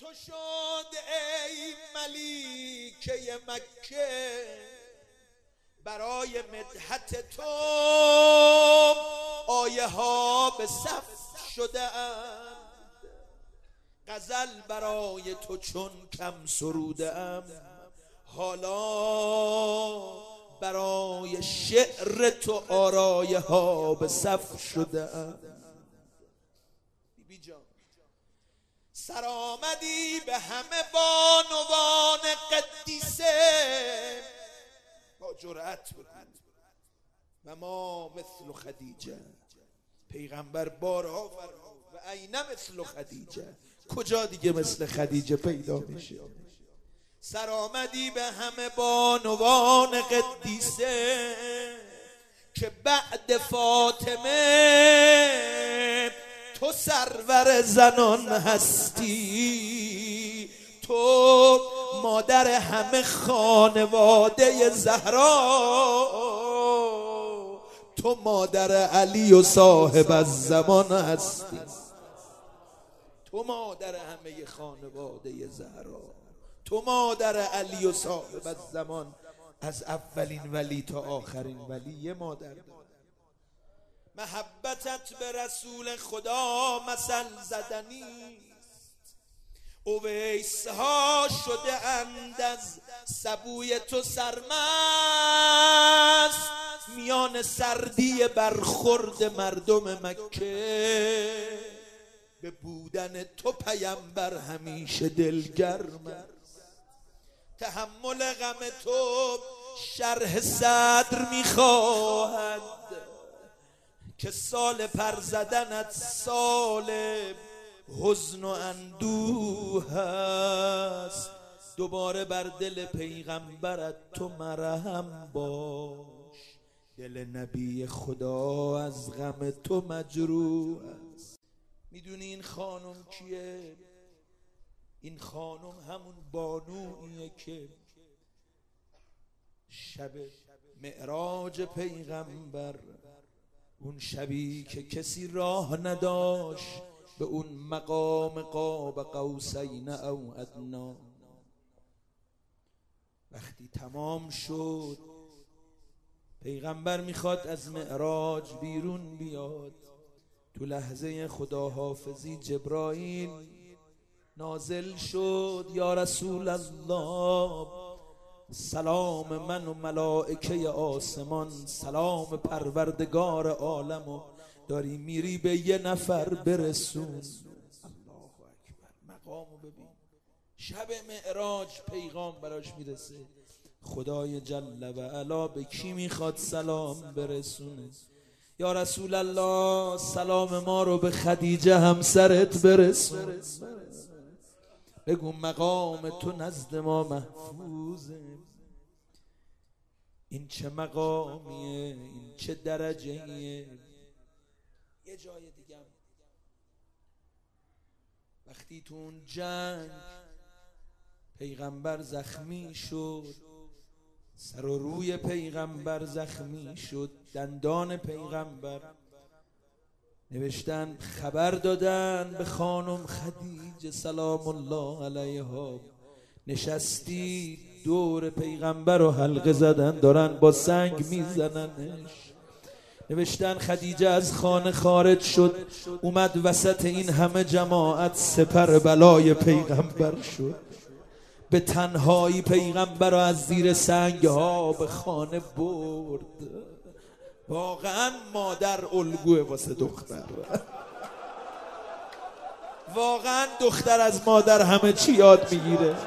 تو شد ای ملیکه مکه، برای مدحت تو آیه ها به صف شده اند. غزل برای تو چون کم سروده ام، حالا برای شعر تو آرایه ها به صف شده ام. بیبی جان سر آمدی به همه بانوان قدیسه، با جرأت بود و ما مثل خدیجه. پیغمبر بارها فرمود و عین مثل خدیجه، کجا دیگه مثل خدیجه پیدا میشه؟ سر آمدی به همه بانوان قدیسه، که بعد فاطمه تو سرور زنان هستی. تو مادر همه خانواده زهرا، تو مادر علی و صاحب الزمان هستی. تو مادر همه خانواده زهرا، تو مادر علی و صاحب الزمان. از اولین ولی تا آخرین ولی یه مادر داره. محبتت به رسول خدا مثل زدنی، اویس ها شده اند از سبوی تو سرمست. میان سردی برخورد مردم مکه، به بودن تو پیامبر همیشه دلگرم است. تحمل غم تو شرح صدر میخواهد، که سال پر زدنت سال حزن و اندوه است. دوباره بر دل پیغمبرت تو مرهم باش، دل نبی خدا از غم تو مجروح است. میدونی این خانم کیه؟ این خانم همون بانویه که شب معراج پیغمبر، اون شبی که کسی راه نداشت به اون مقام قاب قوسین او ادنا، وقتی تمام شد پیغمبر میخواد از معراج بیرون بیاد. تو لحظه خداحافظی جبرائیل نازل شد، یا رسول الله سلام من و ملائکه آسمان، سلام پروردگار عالم، و داری میری به یه نفر برسون. الله اکبر، مقامو ببین. شب معراج پیغام براش میرسه، خدای جل و علا به کی میخواد سلام برسونه؟ یا رسول الله سلام ما رو به خدیجه همسرت برسون. بگو مقام تو نزد ما محفوظه. این چه مقامیه، این چه درجهیه. یه جای دیگه وقتی تو اون جنگ پیغمبر زخمی شد، سر و روی پیغمبر زخمی شد، دندان پیغمبر، نوشتن خبر دادن به خانم خدیجه سلام الله علیها، نشستی دور پیغمبر و حلقه زدن، دارن با سنگ میزننش. نوشتن خدیجه از خانه خارج شد، اومد وسط این همه جماعت، سپر بلای پیغمبر شد. به تنهایی پیغمبر رو از زیر سنگ ها به خانه برد. واقعا مادر الگوه واسه دختر. واقعا دختر از مادر همه چی یاد میگیره.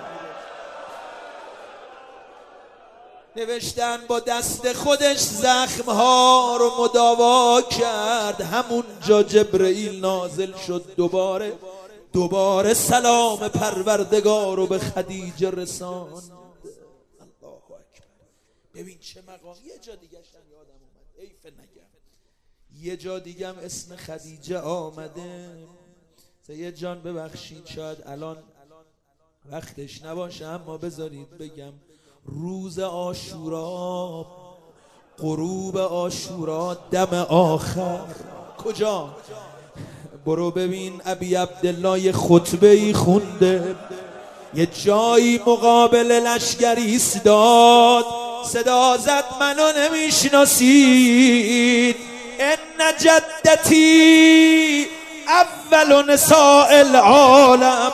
نوشتن با دست خودش زخمها رو مداوا کرد. همون جا جبرئیل نازل شد، دوباره سلام پروردگار رو به خدیجه رساند. الله اکبر. ببین چه مقام. یه جا دیگه یادم اومد، حیف نگم، یه جا دیگه هم اسم خدیجه آمده. سید جان ببخشید شاید الان وقتش نباشه، اما بذارید بگم، روز عاشورا، غروب عاشورا، دم آخر، کجا؟ برو ببین ابی عبدالله یه خطبه‌ای خونده، یه جایی مقابل لشکری ایستاد، صدا زد منو نمیشناسید، ان جدتی اول نساء العالم،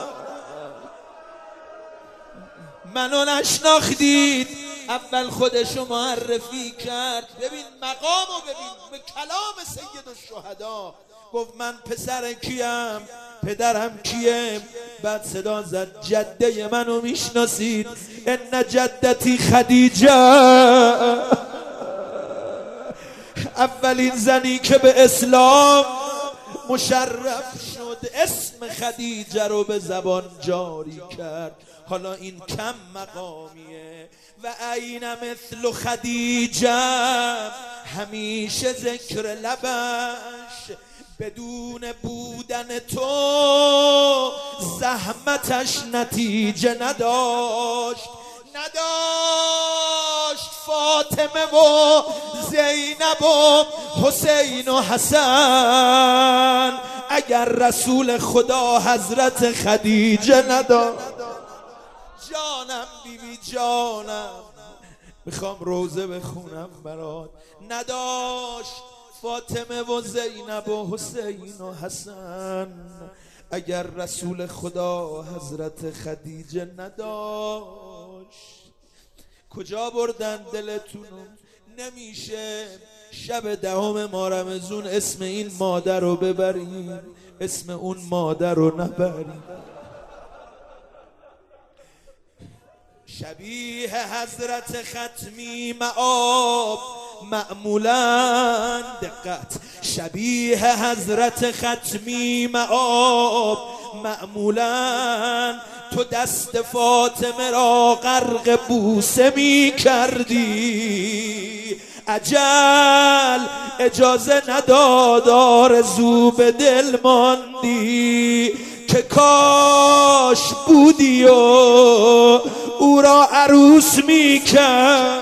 منو نشناختید. اول خودشو معرفی کرد. ببین مقامو ببین، به کلام سید الشهدا گفت من پسر کیم، پدرم کیه. بعد صدا زد جده منو میشناسید؟ ان جدتی خدیجه، اولین زنی که به اسلام مشرف شد، اسم خدیجه رو به زبان جاری کرد. حالا این کم مقامیه. و عین مثل خدیجه، همیشه ذکر لبش بدون بودن تو زحمتش نتیجه نداشت. فاطمه و زینب و حسین و حسن اگر رسول خدا حضرت خدیجه نداشت. جانم بیبی جانم، میخوام روزه بخونم برات. نداشت فاطمه و زینب و حسین و حسن اگر رسول خدا حضرت خدیجه نداشت. کجا بردن دلتونو؟ نمیشه شب 10 ماه رمضان اسم این مادر رو ببریم، اسم اون مادر رو نبریم. شبیه حضرت ختمی مآب معمولاً، دقت، شبیه حضرت ختمی مآب معمولاً تو دست فاطمه را غرق بوسه می کردی. اجل اجازه نداد، آرزو به دل ماندی که کاش بودی و او را عروس می کرد.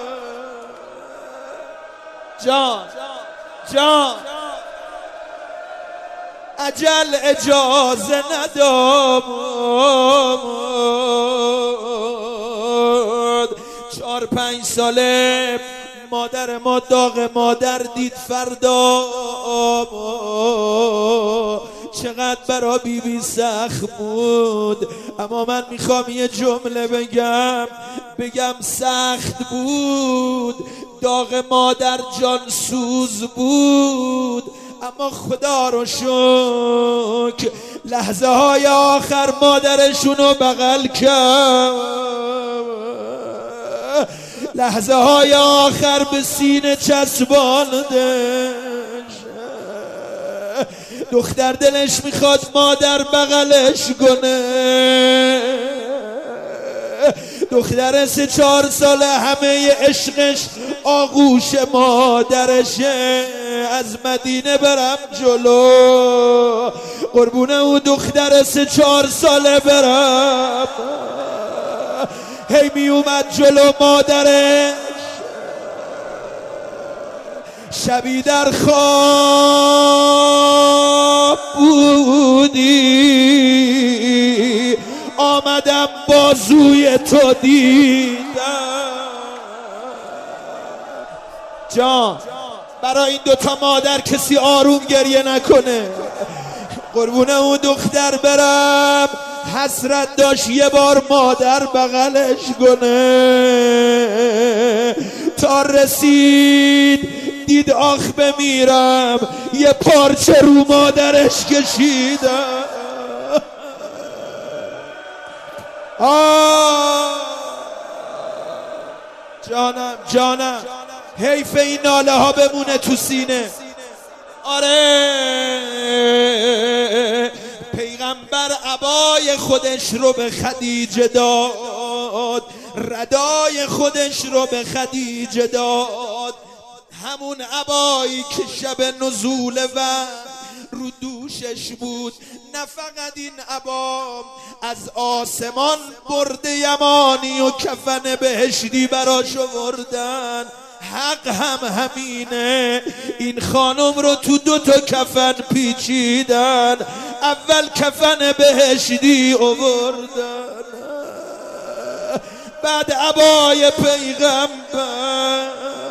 جان اجل اجازه نداد. 4-5 ساله مادر ما داغ مادر دید. فردا چقدر برا بیبی سخت بود، اما من میخوام یه جمله بگم سخت بود. داغ مادر جان سوز بود، اما خدا رو شکر لحظه های آخر مادرشونو بغل کرد، لحظه های آخر به سینه چسباندش. دختر دلش میخواد مادر بغلش کنه. دختر 3-4 ساله همه عشقش آغوش مادرشه. از مدینه برم جلو قربونه او دختر 3-4 ساله برم. هی می اومد جلو مادرش، شبی در خواب بودی، آمدم بازوی تو دیدم. جان برای این 2 مادر کسی آروم گریه نکنه. قربونه اون دختر برم، حسرت داشت یه بار مادر بغلش کنه. تا رسید دید آخ بمیرم، یه پارچه رو مادرش کشیدم. جانم حیف این ناله ها بمونه تو سینه. آره پیغمبر عبای خودش رو به خدیجه داد، ردای خودش رو به خدیجه داد، همون عبایی که شب نزول و رو دوشش بود. نه فقط این عبا، از آسمان برده یمانی و کفن بهشتی براش آوردن. حق هم همینه. این خانم رو تو 2 تا کفن پیچیدن، اول کفن بهشتی آوردن، بعد عبای پیغمبر.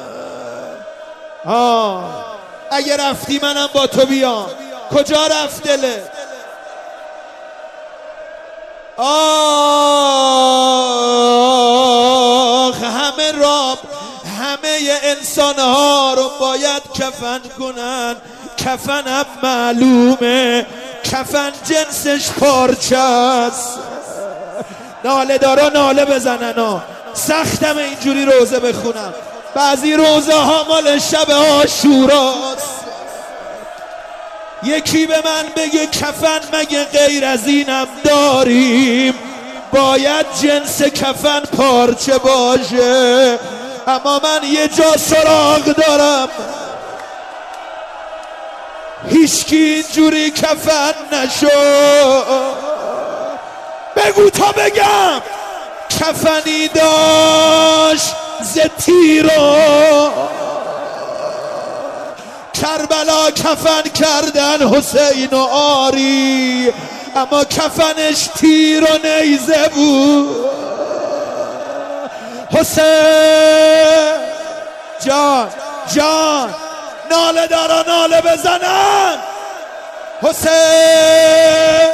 اگه رفتی منم با تو بیام. کجا رفت دلت؟ همه راب، همه انسانها رو باید کفن کنن. کفنم معلومه، کفن جنسش پارچه است. ناله دارا ناله بزنن. سختم اینجوری روزه بخونم، بعضی روزه ها مال شب عاشوراست. یکی به من بگه کفن مگه غیر از اینم داریم؟ باید جنس کفن پارچه باشه، اما من یه جا سراغ دارم، هیچکی اینجوری کفن نشو. بگو تا بگم. کفنی داشت ز تیرو کربلا کفن کردن حسین و آری، اما کفنش تیر و نیزه بود. حسین جان جان، ناله دارا ناله بزنن. حسین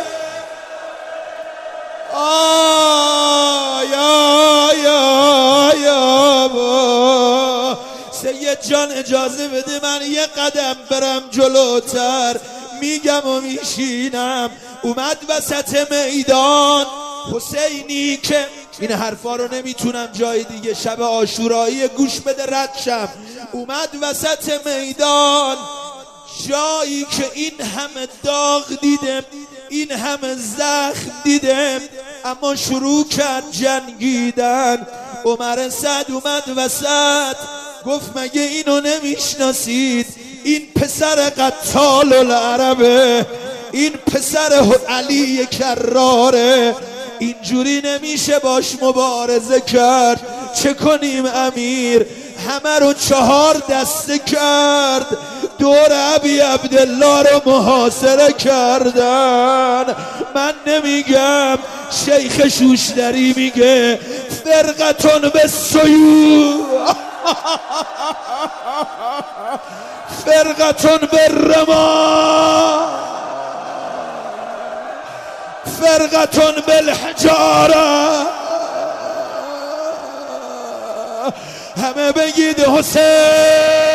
سید جان اجازه بده من یه قدم برم جلوتر، میگم و میشینم. اومد وسط میدان حسینی که این حرفا رو نمیتونم جای دیگه شب عاشورایی گوش بده رد شم. اومد وسط میدان، جایی که این همه داغ دیدم، این همه زخم دیدم، اما شروع کرد جنگیدن. عمر سعد اومد وسط، گفت مگه اینو نمیشناسید؟ این پسر قتال العربه، این پسر علی کراره، اینجوری نمیشه باش مبارزه کرد. چه کنیم امیر؟ همه رو 4 دسته کرد، دور ابی عبدالله رو محاصره کردن. من نمیگم، شیخ شوشتری میگه فرقتون به سیو فرقتون به رما فرقتون بالحجاره. همه بگید حسین.